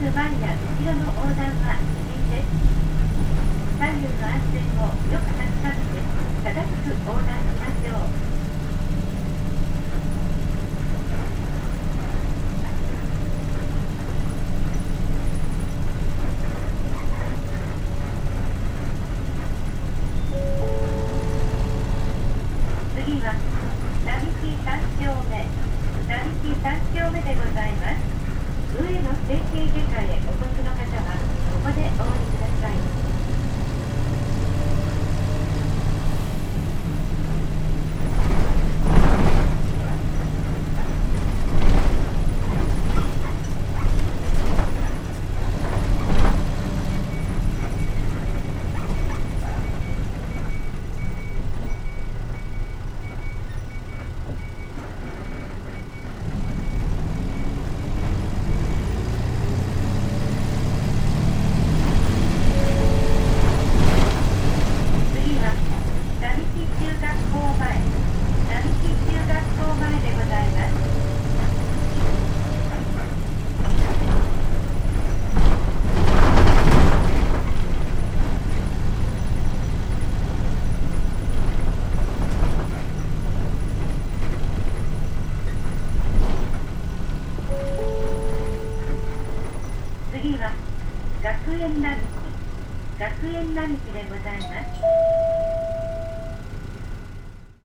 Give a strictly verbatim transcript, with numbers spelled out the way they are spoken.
ぐ前や後ろの横断は危険です。左右の安全をよく確かめて正しく横断しましょう。次は並木さん丁目並木さん丁目でございます。上野整形外科へお越しの方はここでお降りください。次は学園並木学園並木でございます。